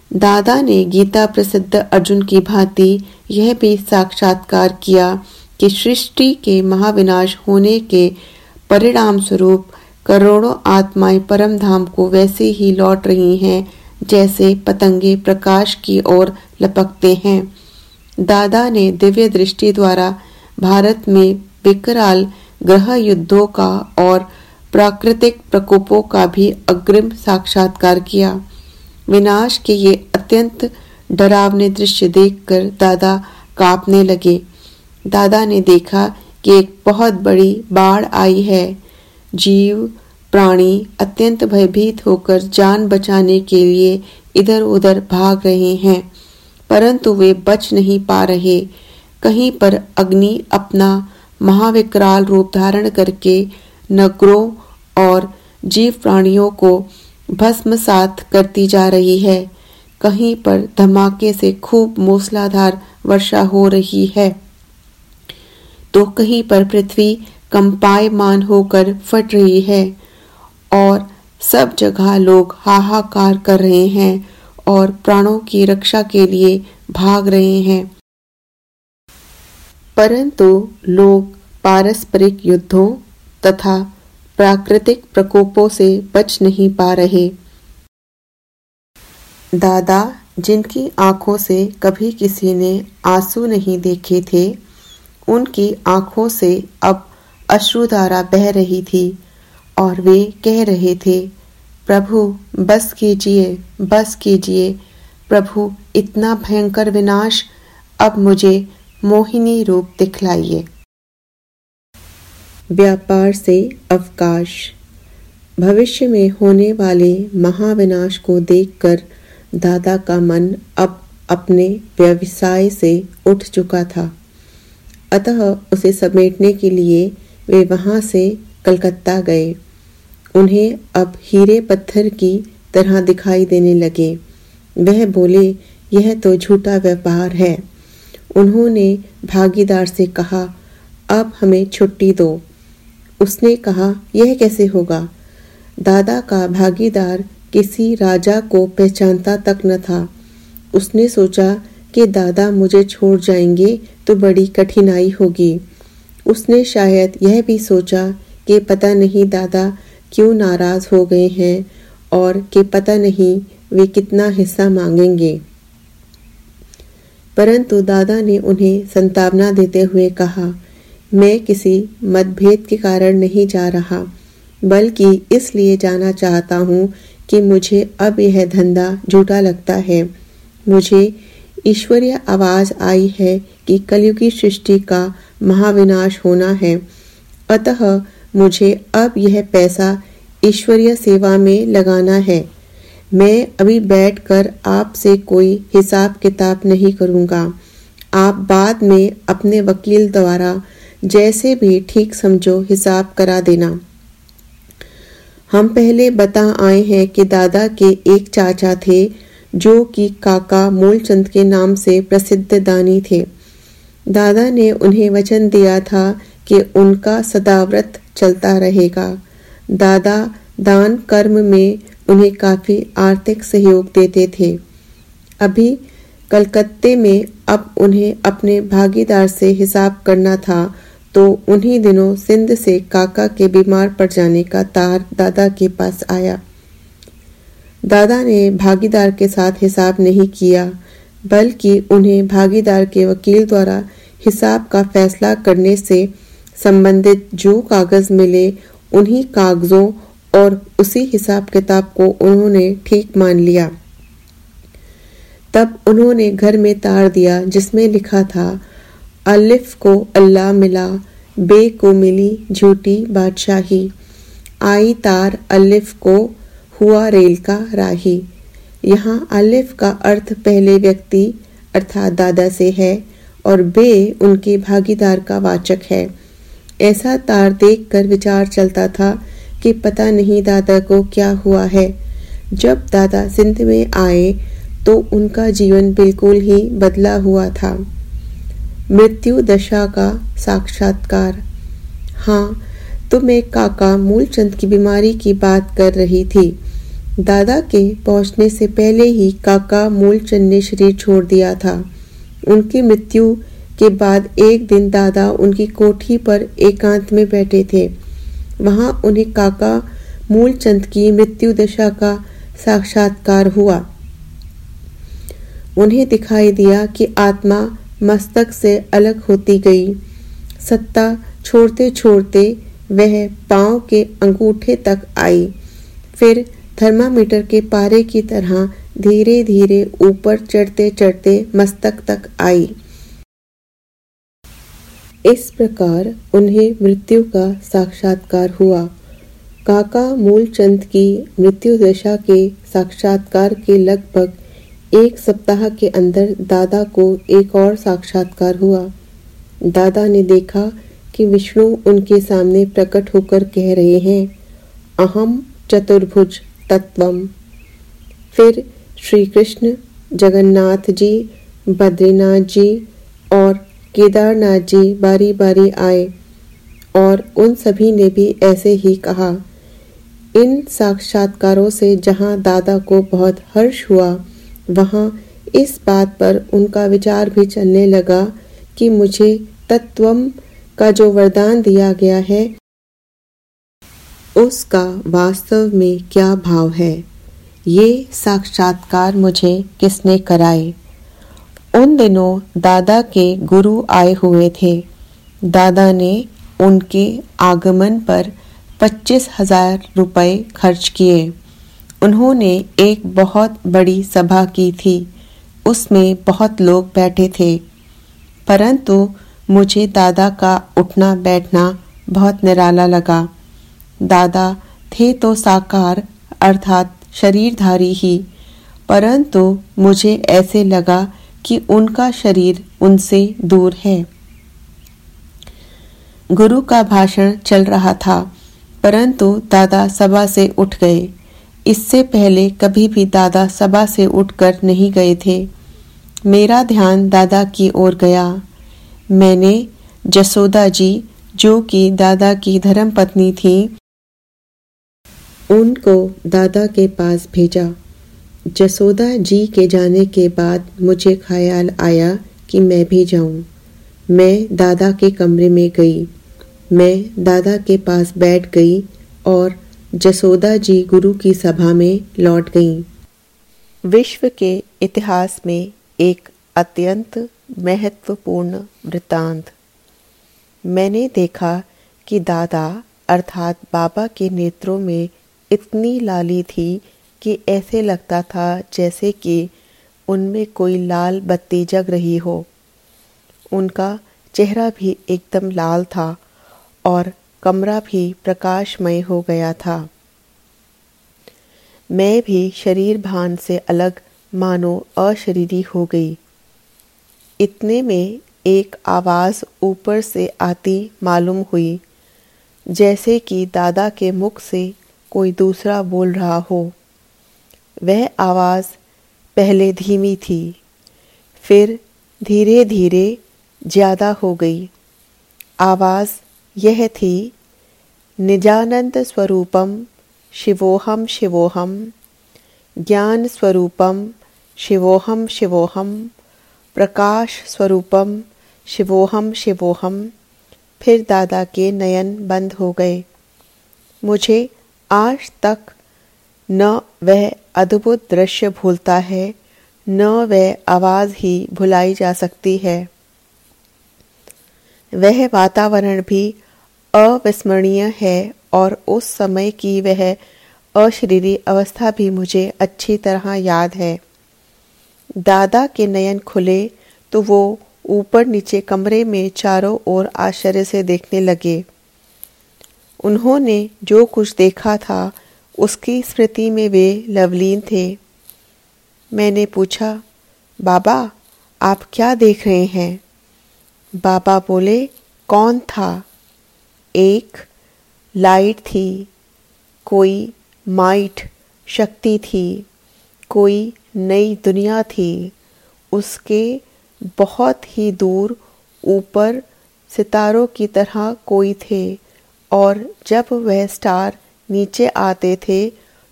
दादा ने गीता प्रसिद्ध अर्जुन की भांति यह भी साक्षात्कार किया कि सृष्टि के महाविनाश होने के परिणाम स्वरूप करोड़ों आत्माएं परम धाम को वैसे ही लौट रही हैं जैसे पतंगे प्रकाश की ओर लपकते हैं। दादा ने दिव्य दृष्टि द्वारा भारत में विकराल ग्रह युद्धों का और प्राकृतिक प्रकोपों का भी अग्रिम साक्षात्कार किया। विनाश के ये अत्यंत डरावने दृश्य देखकर दादा कांपने लगे। दादा ने देखा कि एक बहुत बड़ी बाढ़ आई है। जीव प्राणी अत्यंत भयभीत होकर जान बचाने के लिए इधर उधर भाग रहे हैं, परंतु वे बच नहीं पा रहे। कहीं पर अग्नि अपना महाविकराल रूप धारण करके नगरों और जीव प्राणियों को भस्मसात करती जा रही है। कहीं पर धमाके से खूब मूसलाधार वर्षा हो रही है, तो कहीं पर पृथ्वी कंपायमान होकर फट रही है और सब जगह लोग हाहाकार कर रहे हैं और प्राणों की रक्षा के लिए भाग रहे हैं, परंतु लोग पारस्परिक युद्धों तथा प्राकृतिक प्रकोपों से बच नहीं पा रहे। दादा, जिनकी आंखों से कभी किसी ने आंसू नहीं देखे थे, उनकी आंखों से अब अश्रुधारा बह रही थी और वे कह रहे थे, प्रभु बस कीजिए, बस कीजिए प्रभु, इतना भयंकर विनाश, अब मुझे मोहिनी रूप दिखलाइए। व्यापार से अवकाश। भविष्य में होने वाले महाविनाश को देखकर दादा का मन अब अपने व्यवसाय से उठ चुका था, अतः उसे समेटने के लिए वे वहां से कलकत्ता गए। उन्हें अब हीरे पत्थर की तरह दिखाई देने लगे। वह बोले, यह तो झूठा व्यापार है। उन्होंने भागीदार से कहा, अब हमें छुट्टी दो। उसने कहा, यह कैसे होगा? दादा का भागीदार किसी राजा को पहचानता तक न था। उसने सोचा कि दादा मुझे छोड़ जाएंगे तो बड़ी कठिनाई होगी। उसने शायद यह भी सोचा कि पता नहीं दादा क्यों नाराज हो गए हैं और कि पता नहीं वे कितना हिस्सा मांगेंगे। परंतु दादा ने उन्हें संतावना देते हुए कहा, मैं किसी मतभेद के कारण नहीं जा रहा, बल्कि इसलिए जाना चाहता हूँ कि मुझे अब यह धंधा झूठा लगता है। मुझे ईश्वरीय आवाज आई है कि कलयुगी सृष्टि का महाविनाश होना है, अतः मुझे अब यह पैसा ईश्वरीय सेवा में लगाना है। मैं अभी बैठकर आपसे कोई हिसाब किताब नहीं करूँगा। आप बाद में अपने वकील द्वारा जैसे भी ठीक समझो हिसाब करा देना। हम पहले बता आए हैं कि दादा के एक चाचा थे जो कि काका मूलचंद के नाम से प्रसिद्ध दानी थे। दादा ने उन्हें वचन दिया था कि उनका सदाव्रत चलता रहेगा। दादा दान कर्म में उन्हें काफी आर्थिक सहयोग देते थे। अभी कलकत्ते में अब उन्हें अपने भागीदार से हिसाब करना था, तो उन्हीं दिनों सिंध से काका के बीमार पड़ जाने का तार दादा के पास आया। दादा ने भागीदार के साथ हिसाब नहीं किया, बल्कि उन्हें भागीदार के वकील द्वारा हिसाब का फैसला करने से संबंधित जो कागज मिले, उन्हीं कागजों और उसी हिसाब किताब को उन्होंने ठीक मान लिया। तब उन्होंने घर में तार दिया जिसमें लिखा था, अलिफ को अल्लाह मिला, बे को मिली झूठी बादशाही, आई तार अलिफ को हुआ रेल का राही। यहाँ अलिफ का अर्थ पहले व्यक्ति अर्थात दादा से है और बे उनके भागीदार का वाचक है। ऐसा तार देखकर विचार चलता था कि पता नहीं दादा को क्या हुआ है। जब दादा सिंध में आए तो उनका जीवन बिल्कुल ही बदला हुआ था। मृत्यु दशा का साक्षात्कार। हाँ, तो मैं काका मूलचंद की बीमारी की बात कर रही थी। दादा के पहुंचने से पहले ही काका मूलचंद ने शरीर छोड़ दिया था। उनकी मृत्यु के बाद एक दिन दादा उनकी कोठी पर एकांत में बैठे थे। वहां उन्हें काका मूलचंद की मृत्यु दशा का साक्षात्कार हुआ। उन्हें दिखाई दिया कि आत्मा मस्तक से अलग होती गई। सत्ता छोड़ते छोड़ते वह पांव के अंगूठे तक आई, फिर थर्मामीटर के पारे की तरह धीरे धीरे ऊपर चढ़ते चढ़ते मस्तक तक आई। इस प्रकार उन्हें मृत्यु का साक्षात्कार हुआ। काका मूलचंद की मृत्यु दशा के साक्षात्कार के लगभग एक सप्ताह के अंदर दादा को एक और साक्षात्कार हुआ। दादा ने देखा कि विष्णु उनके सामने प्रकट होकर कह रहे हैं, अहम चतुर्भुज तत्वम। फिर श्री कृष्ण, जगन्नाथ जी, बद्रीनाथ जी और केदारनाथ जी बारी बारी आए और उन सभी ने भी ऐसे ही कहा। इन साक्षात्कारों से जहां दादा को बहुत हर्ष हुआ, वहां इस बात पर उनका विचार भी चलने लगा कि मुझे तत्वम का जो वरदान दिया गया है उसका वास्तव में क्या भाव है। ये साक्षात्कार मुझे किसने कराए। उन दिनों दादा के गुरु आए हुए थे। दादा ने उनके आगमन पर 25,000 रुपए खर्च किए। उन्होंने एक बहुत बड़ी सभा की थी। उसमें बहुत लोग बैठे थे, परंतु मुझे दादा का उठना बैठना बहुत निराला लगा। दादा थे तो साकार अर्थात शरीरधारी ही, परंतु मुझे ऐसे लगा कि उनका शरीर उनसे दूर है। गुरु का भाषण चल रहा था, परंतु दादा सभा से उठ गए। इससे पहले कभी भी दादा सभा से उठकर नहीं गए थे। मेरा ध्यान दादा की ओर गया। मैंने जसोदा जी, जो कि दादा की धर्मपत्नी थी, उनको दादा के पास भेजा। जसोदा जी के जाने के बाद मुझे ख्याल आया कि मैं भी जाऊं। मैं दादा के कमरे में गई। मैं दादा के पास बैठ गई और जसोदा जी गुरु की सभा में लौट गईं। विश्व के इतिहास में एक अत्यंत महत्वपूर्ण वृत्तांत। मैंने देखा कि दादा अर्थात बाबा के नेत्रों में इतनी लाली थी कि ऐसे लगता था जैसे कि उनमें कोई लाल बत्ती जग रही हो। उनका चेहरा भी एकदम लाल था और कमरा भी प्रकाशमय हो गया था। मैं भी शरीर भान से अलग मानो अशरीरी हो गई। इतने में एक आवाज ऊपर से आती मालूम हुई, जैसे कि दादा के मुख से कोई दूसरा बोल रहा हो। वह आवाज पहले धीमी थी, फिर धीरे धीरे ज्यादा हो गई। आवाज यह थी, निजानंद स्वरूपम शिवोहम शिवोहम, ज्ञान स्वरूपम शिवोहम शिवोहम, प्रकाश स्वरूपम शिवोहम शिवोहम। फिर दादा के नयन बंद हो गए। मुझे आज तक न वह अद्भुत दृश्य भूलता है, न वह आवाज ही भुलाई जा सकती है। वह वातावरण भी अविस्मरणीय है और उस समय की वह अशरीरी अवस्था भी मुझे अच्छी तरह याद है। दादा के नयन खुले तो वो ऊपर नीचे कमरे में चारों ओर आश्चर्य से देखने लगे। उन्होंने जो कुछ देखा था उसकी स्मृति में वे लवलीन थे। मैंने पूछा, बाबा आप क्या देख रहे हैं? बाबा बोले, कौन था? एक लाइट थी, कोई माइट शक्ति थी, कोई नई दुनिया थी। उसके बहुत ही दूर ऊपर सितारों की तरह कोई थे और जब वह स्टार नीचे आते थे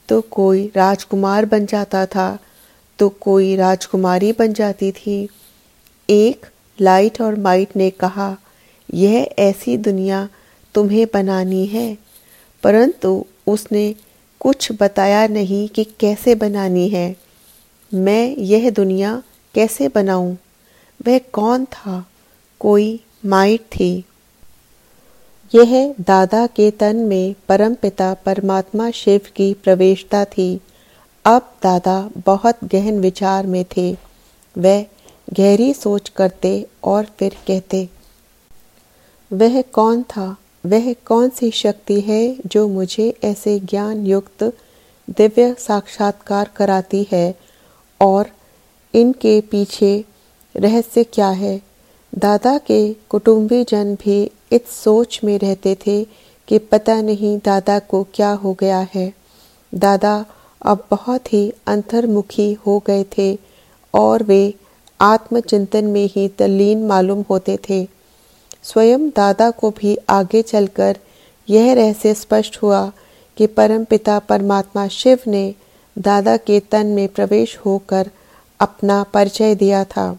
तो कोई राजकुमार बन जाता था तो कोई राजकुमारी बन जाती थी। एक लाइट और माइट ने कहा, यह ऐसी दुनिया तुम्हें बनानी है, परंतु उसने कुछ बताया नहीं कि कैसे बनानी है। मैं यह दुनिया कैसे बनाऊं? वह कौन था? कोई माइट थी। यह दादा के तन में परमपिता परमात्मा शिव की प्रवेशता थी। अब दादा बहुत गहन विचार में थे। वह गहरी सोच करते और फिर कहते, वह कौन था? वह कौन सी शक्ति है जो मुझे ऐसे ज्ञान युक्त दिव्य साक्षात्कार कराती है, और इनके पीछे रहस्य क्या है? दादा के कुटुंबीजन भी इस सोच में रहते थे कि पता नहीं दादा को क्या हो गया है। दादा अब बहुत ही अंतर्मुखी हो गए थे और वे आत्मचिंतन में ही तल्लीन मालूम होते थे। स्वयं दादा को भी आगे चलकर यह रहस्य स्पष्ट हुआ कि परमपिता परमात्मा शिव ने दादा के तन में प्रवेश होकर अपना परिचय दिया था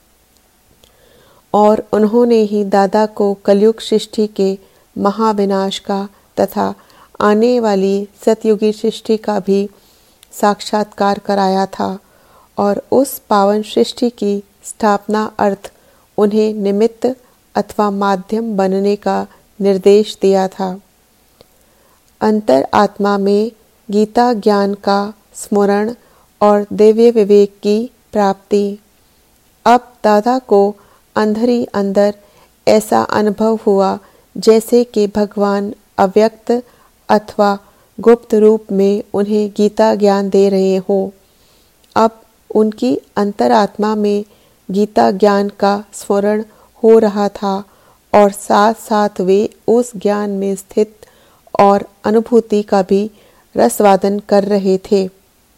और उन्होंने ही दादा को कलयुग सृष्टि के महाविनाश का तथा आने वाली सतयुगी सृष्टि का भी साक्षात्कार कराया था और उस पावन सृष्टि की स्थापना अर्थ उन्हें निमित्त अथवा माध्यम बनने का निर्देश दिया था। अंतर आत्मा में गीता ज्ञान का स्मरण और दिव्य विवेक की प्राप्ति। अब दादा को अंदर ही अंदर ऐसा अनुभव हुआ जैसे कि भगवान अव्यक्त अथवा गुप्त रूप में उन्हें गीता ज्ञान दे रहे हो। अब उनकी अंतरात्मा में गीता ज्ञान का स्मरण हो रहा था और साथ साथ वे उस ज्ञान में स्थित और अनुभूति का भी रसवादन कर रहे थे।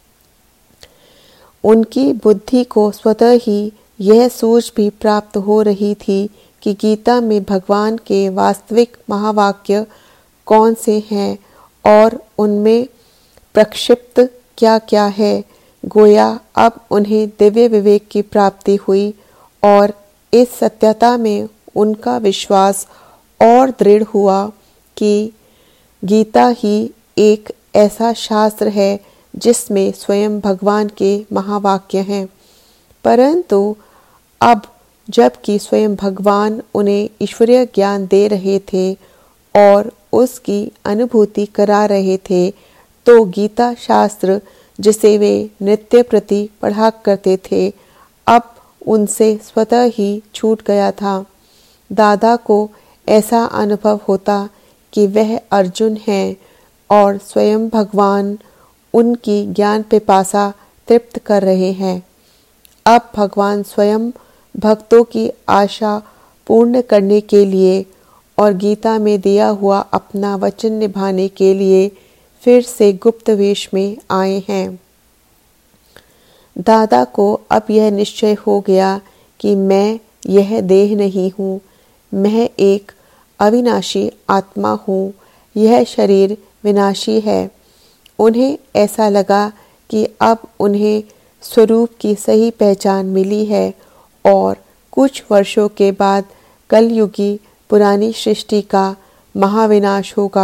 उनकी बुद्धि को स्वतः ही यह सूझ भी प्राप्त हो रही थी कि गीता में भगवान के वास्तविक महावाक्य कौन से हैं और उनमें प्रक्षिप्त क्या क्या है। गोया अब उन्हें दिव्य विवेक की प्राप्ति हुई और इस सत्यता में उनका विश्वास और दृढ़ हुआ कि गीता ही एक ऐसा शास्त्र है जिसमें स्वयं भगवान के महावाक्य हैं। परंतु अब जबकि स्वयं भगवान उन्हें ईश्वरीय ज्ञान दे रहे थे और उसकी अनुभूति करा रहे थे, तो गीता शास्त्र जिसे वे नित्य प्रति पढ़ा करते थे अब उनसे स्वतः ही छूट गया था। दादा को ऐसा अनुभव होता कि वह अर्जुन हैं और स्वयं भगवान उनकी ज्ञान पिपासा तृप्त कर रहे हैं। अब भगवान स्वयं भक्तों की आशा पूर्ण करने के लिए और गीता में दिया हुआ अपना वचन निभाने के लिए फिर से गुप्त वेश में आए हैं। दादा को अब यह निश्चय हो गया कि मैं यह देह नहीं हूँ, मैं एक अविनाशी आत्मा हूँ, यह शरीर विनाशी है। उन्हें ऐसा लगा कि अब उन्हें स्वरूप की सही पहचान मिली है और कुछ वर्षों के बाद कलयुगी पुरानी सृष्टि का महाविनाश होगा।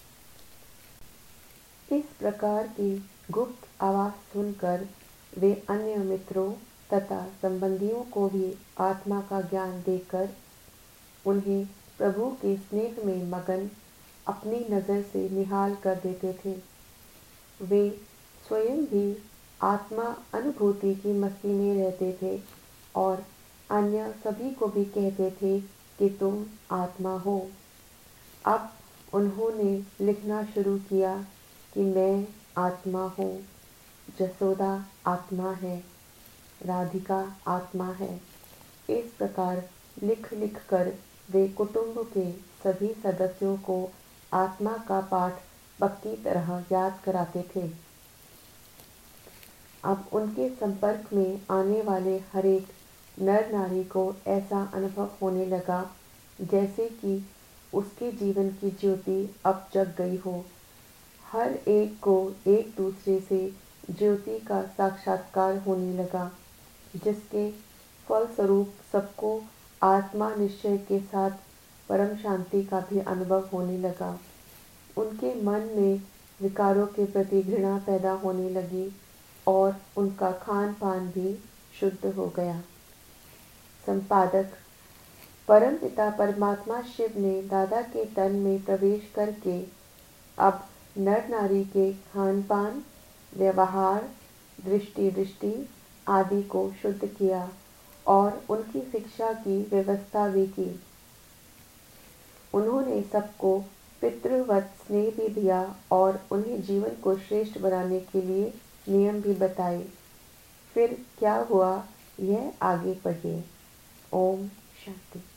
इस प्रकार की गुप्त आवाज सुनकर वे अन्य मित्रों तथा संबंधियों को भी आत्मा का ज्ञान देकर उन्हें प्रभु के स्नेह में मगन अपनी नज़र से निहाल कर देते थे। वे स्वयं भी आत्मा अनुभूति की मस्ती में रहते थे और अन्य सभी को भी कहते थे कि तुम आत्मा हो। अब उन्होंने लिखना शुरू किया कि मैं आत्मा हूँ, जसोदा आत्मा है, राधिका आत्मा है। इस प्रकार लिख लिख कर वे कुटुंब के सभी सदस्यों को आत्मा का पाठ पक्की तरह याद कराते थे। अब उनके संपर्क में आने वाले हरेक नर नारी को ऐसा अनुभव होने लगा जैसे कि उसके जीवन की ज्योति अब जग गई हो। हर एक को एक दूसरे से ज्योति का साक्षात्कार होने लगा, जिसके फलस्वरूप सबको आत्मा निश्चय के साथ परम शांति का भी अनुभव होने लगा। उनके मन में विकारों के प्रति घृणा पैदा होने लगी और उनका खान पान भी शुद्ध हो गया। संपादक: परमपिता परमात्मा शिव ने दादा के तन में प्रवेश करके अब नर नारी के खान पान, व्यवहार, दृष्टि आदि को शुद्ध किया और उनकी शिक्षा की व्यवस्था भी की। उन्होंने सबको पितृवत स्नेह भी दिया और उन्हें जीवन को श्रेष्ठ बनाने के लिए नियम भी बताए। फिर क्या हुआ, यह आगे पढ़िए। ओम शांति।